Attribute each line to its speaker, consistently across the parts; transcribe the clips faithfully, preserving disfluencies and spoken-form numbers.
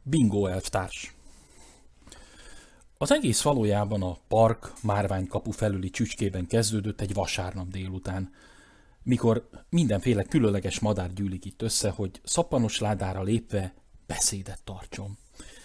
Speaker 1: Bingo elvtárs. Az egész valójában a park márványkapu felüli csücskében kezdődött egy vasárnap délután, mikor mindenféle különleges madár gyűlik itt össze, hogy szappanos ládára lépve beszédet tartson.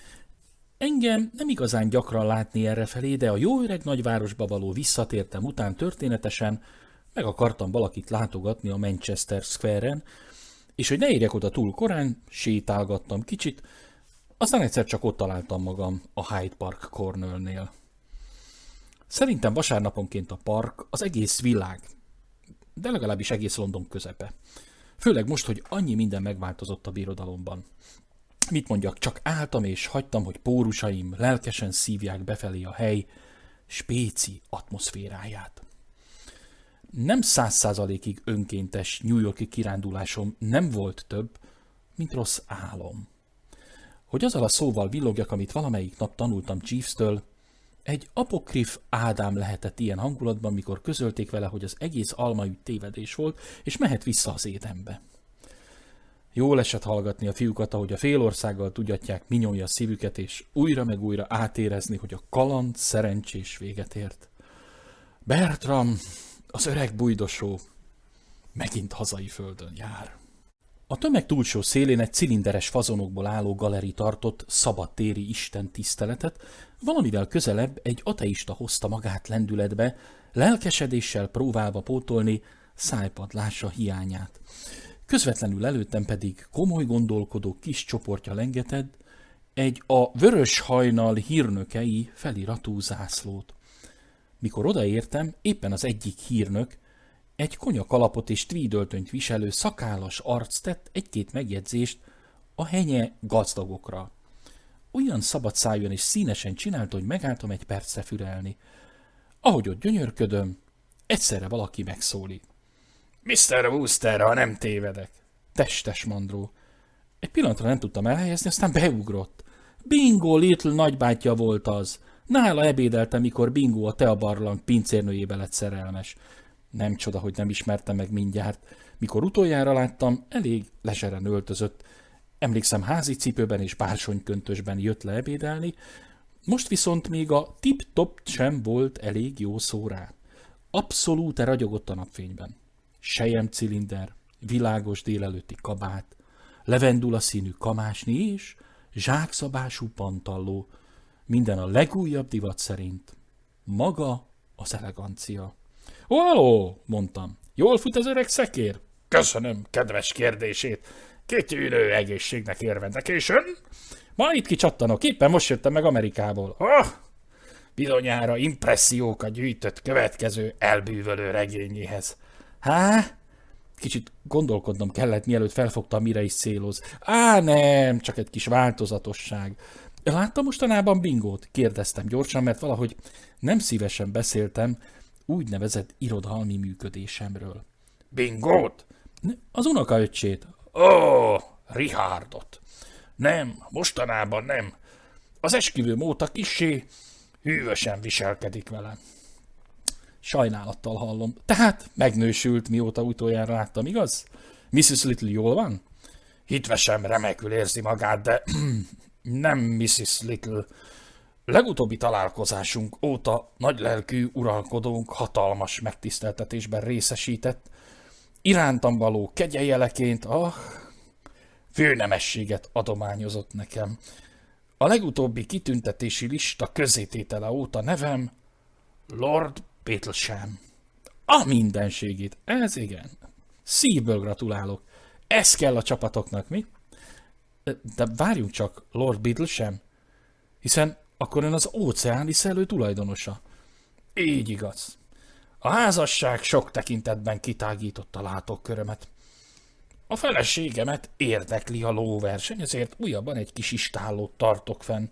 Speaker 1: Engem nem igazán gyakran látni errefelé, de a jó öreg nagyvárosba való visszatértem után történetesen meg akartam valakit látogatni a Manchester Square-en, és hogy ne érjek oda túl korán, sétálgattam kicsit, aztán egyszer csak ott találtam magam a Hyde Park Cornernél. Szerintem vasárnaponként a park az egész világ, de legalábbis egész London közepe. Főleg most, hogy annyi minden megváltozott a birodalomban. Mit mondjak, csak álltam és hagytam, hogy pórusaim lelkesen szívják befelé a hely spéci atmoszféráját. Nem száz százalékig önkéntes New York-i kirándulásom nem volt több, mint rossz álom. Hogy azzal a szóval villogjak, amit valamelyik nap tanultam Jeeves-től, egy apokrif Ádám lehetett ilyen hangulatban, mikor közölték vele, hogy az egész almaügy tévedés volt, és mehet vissza az édenbe. Jól esett hallgatni a fiúkat, ahogy a félországgal tudjatják minyolja a szívüket, és újra meg újra átérezni, hogy a kaland szerencsés véget ért. Bertram, az öreg bujdosó, megint hazai földön jár. A tömeg túlsó szélén egy cilinderes fazonokból álló galeri tartott szabadtéri isten tiszteletet, valamivel közelebb egy ateista hozta magát lendületbe, lelkesedéssel próbálva pótolni szájpadlása hiányát. Közvetlenül előttem pedig komoly gondolkodó kis csoportja lengetett egy a Vörös Hajnal hírnökei feliratú zászlót. Mikor odaértem, éppen az egyik hírnök, egy konyakalapot és tweedöltönyt viselő szakállas arc tett egy-két megjegyzést a henye gazdagokra. Olyan szabadszájon és színesen csinált, hogy megálltam egy percre fürelni. Ahogy ott gyönyörködöm, egyszerre valaki megszólít. miszter Wooster, ha nem tévedek. Testes mandró. Egy pillanatra nem tudtam elhelyezni, aztán beugrott. Bingo Little nagybátyja volt az. Nála ebédeltem, mikor Bingo a teabarlang pincérnőjébe lett szerelmes. Nem csoda, hogy nem ismertem meg mindjárt. Mikor utoljára láttam, elég lezseren öltözött. Emlékszem, házi cipőben és bársonyköntösben jött le ebédelni, most viszont még a tip-top sem volt elég jó szó rá. Abszolút ragyogott a napfényben. Selyemcilinder, világos délelőtti kabát, levendula színű kamásni és zsákszabású pantalló. Minden a legújabb divat szerint. Maga az elegancia. Ó, halló, mondtam. Jól fut az öreg szekér? Köszönöm kedves kérdését. Kitűnő egészségnek érvendek, és ön? Ma itt kicsattanok, éppen most jöttem meg Amerikából. Oh, bizonyára impressziókat gyűjtött következő elbűvölő regényéhez. Há? Kicsit gondolkodnom kellett, mielőtt felfogtam, mire is céloz. Á, nem, csak egy kis változatosság. Látta mostanában Bingót? Kérdeztem gyorsan, mert valahogy nem szívesen beszéltem úgynevezett irodalmi működésemről. Bingót? Az unokaöccsét. Ó, Richardot. Nem, mostanában nem. Az esküvőm óta kissé hűvösen viselkedik velem. Sajnálattal hallom. Tehát megnősült, mióta utoljára láttam, igaz? missziz Little jól van? Hitvesem remekül érzi magát, de nem missziz Little. Legutóbbi találkozásunk óta nagylelkű uralkodónk hatalmas megtiszteltetésben részesített, irántam való kegyejeleként ah, főnemességet adományozott nekem. A legutóbbi kitüntetési lista közzététele óta nevem Lord Petlesham. A mindenségét, ez igen. Szívből gratulálok. Ez kell a csapatoknak, mi? De várjunk csak, Lord Petlesham, hiszen akkor ön az óceáni szellő tulajdonosa. Így igaz. A házasság sok tekintetben kitágította látókörömet. A feleségemet érdekli a lóverseny, ezért újabban egy kis istállót tartok fenn.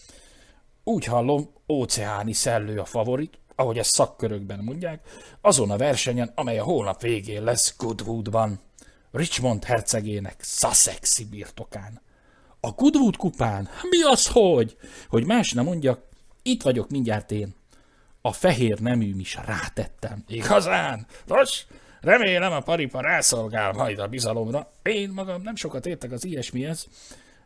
Speaker 1: Úgy hallom, óceáni szellő a favorit, ahogy ezt szakkörökben mondják, azon a versenyen, amely a hónap végén lesz Goodwoodban, Richmond hercegének Sussexi birtokán. A Goodwood kupán? Mi az, hogy? Hogy más nem mondjak, itt vagyok mindjárt én. A fehér neműm is rátettem. Igazán? Nos, remélem a paripa rászolgál majd a bizalomra. Én magam nem sokat értek az ilyesmihez,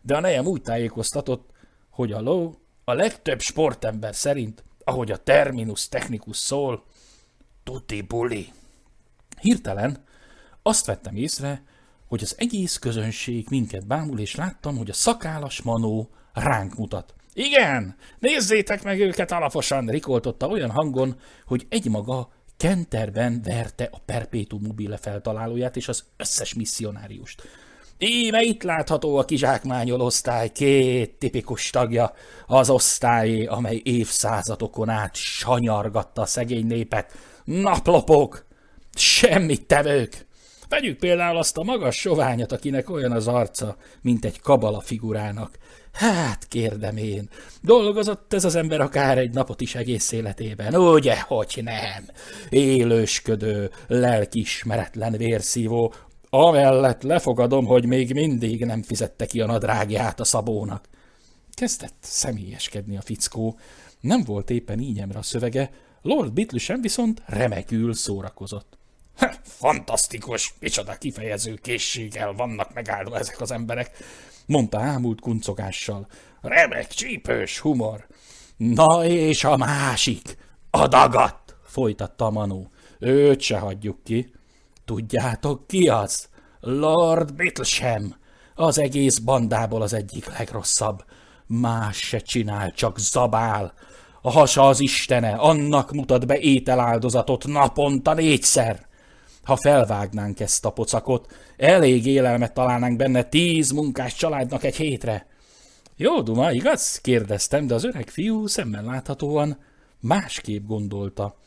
Speaker 1: de a nejem úgy tájékoztatott, hogy a ló a legtöbb sportember szerint, ahogy a terminus technicus szól, tuti buli. Hirtelen azt vettem észre, hogy az egész közönség minket bámul, és láttam, hogy a szakállas manó ránk mutat. Igen, nézzétek meg őket alaposan, rikoltotta olyan hangon, hogy egymaga kenterben verte a Perpetuum mobile feltalálóját és az összes misszionáriust. Íme itt látható a kizsákmányoló osztály két tipikus tagja, az osztályé, amely évszázadokon át sanyargatta a szegény népet. Naplopók, semmit tevők. Vegyük például azt a magas soványat, akinek olyan az arca, mint egy kabala figurának. Hát, kérdem én, dolgozott ez az ember akár egy napot is egész életében, ugye, hogy nem? Élősködő, lelkiismeretlen vérszívó, amellett lefogadom, hogy még mindig nem fizette ki a nadrágját a Szabónak. Kezdett személyeskedni a fickó, nem volt éppen ínyemre a szövege, Lord Bittlesham viszont remekül szórakozott. Fantasztikus, micsoda kifejező készséggel vannak megáldva ezek az emberek, mondta ámult kuncogással. Remek, csípős humor. Na és a másik, a dagat, folytatta a manó. Őt se hagyjuk ki. Tudjátok ki az? Lord Bittlesham, az egész bandából az egyik legrosszabb. Más se csinál, csak zabál. A hasa az istene, annak mutat be ételáldozatot naponta négyszer. Ha felvágnánk ezt a pocakot, elég élelmet találnánk benne tíz munkás családnak egy hétre. Jó duma, igaz? Kérdeztem, de az öreg fiú szemmel láthatóan másképp gondolta.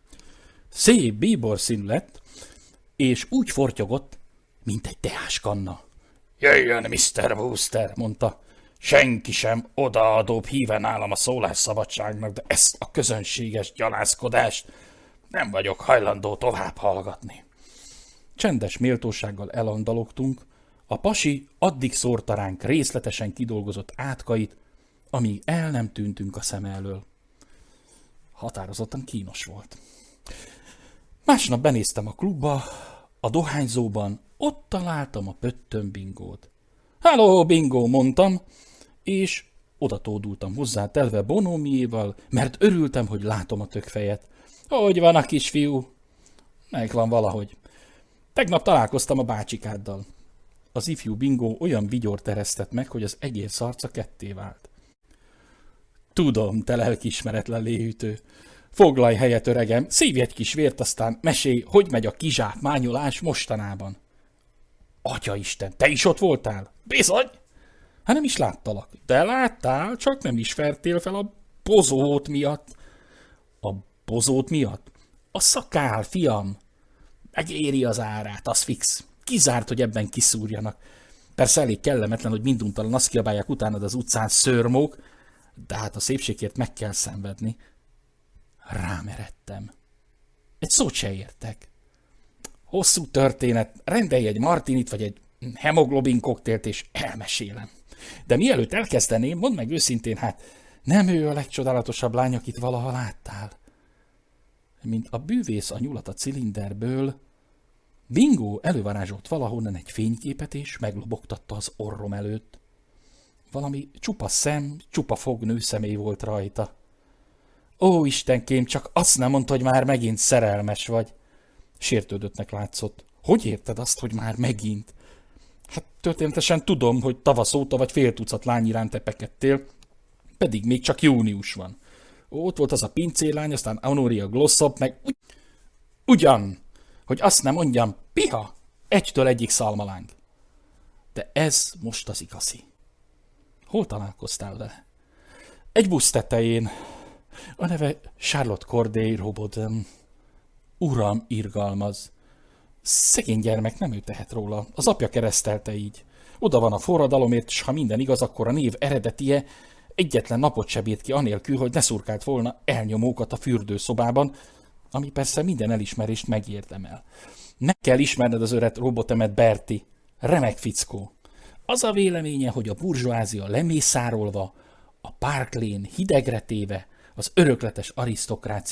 Speaker 1: Szép bíbor színű lett, és úgy fortyogott, mint egy teáskanna. Jöjjön, miszter Wooster, mondta. Senki sem odaadóbb híve nálam a szólásszabadságnak, de ezt a közönséges gyalázkodást nem vagyok hajlandó tovább hallgatni. Csendes méltósággal elandalogtunk, a pasi addig szórta ránk részletesen kidolgozott átkait, amíg el nem tűntünk a szem elől. Határozottan kínos volt. Másnap benéztem a klubba, a dohányzóban, ott találtam a pöttön Bingót. Halló, Bingo, mondtam, és oda tódultam hozzá telve bonómiéval, mert örültem, hogy látom a tökfejet. Hogy van a kisfiú? Megvan valahogy. Tegnap találkoztam a bácsikáddal. Az ifjú Bingo olyan vigyort eresztett meg, hogy az egész arca ketté vált. Tudom, te lelkiismeretlen léhűtő. Foglalj helyet, öregem, szívj egy kis vért, aztán mesélj, hogy megy a kizsákmányolás mostanában. Atyaisten, te is ott voltál? Bizony! Hát nem is láttalak. De láttál, csak nem ismertél fel a bozót miatt. A bozót miatt? A szakál, fiam. Megéri az árát, az fix. Kizárt, hogy ebben kiszúrjanak. Persze elég kellemetlen, hogy minduntalan azt kiabálják utánad az utcán szörmók, de hát a szépségért meg kell szenvedni. Rámeredtem. Egy szót se értek. Hosszú történet, rendelj egy martinit vagy egy hemoglobin koktélt, és elmesélem. De mielőtt elkezdeném, mondd meg őszintén, hát nem ő a legcsodálatosabb lány, akit valaha láttál. Mint a bűvész a nyulat a cilinderből, Bingo elővarázsolt valahonnan egy fényképet, és meglobogtatta az orrom előtt. Valami csupa szem, csupa fognő személy volt rajta. Ó, Istenkém, csak azt nem mondta, hogy már megint szerelmes vagy. Sértődöttnek látszott. Hogy érted azt, hogy már megint? Hát történetesen tudom, hogy tavasz óta vagy fél tucat lány iránt tepekedtél, pedig még csak június van. Ott volt az a pincérlány, aztán Honoria Glossop, meg ugy... ugyan, hogy azt nem mondjam, piha, egytől egyik szalmalánk. De ez most az igazi. Hol találkoztál vele? Egy busz tetején. A neve Charlotte Corday Robotham. Uram, irgalmaz. Szegény gyermek, nem ő tehet róla. Az apja keresztelte így. Oda van a forradalomért, s ha minden igaz, akkor a név eredetie egyetlen napot se bírt ki anélkül, hogy ne szurkált volna elnyomókat a fürdőszobában, ami persze minden elismerést megérdemel. Meg kell ismerned az öreg Robothamet, Bertie. Remek fickó. Az a véleménye, hogy a burzsóázia lemészárolva, a Park Lane hidegre téve, az örökletes arisztokrácia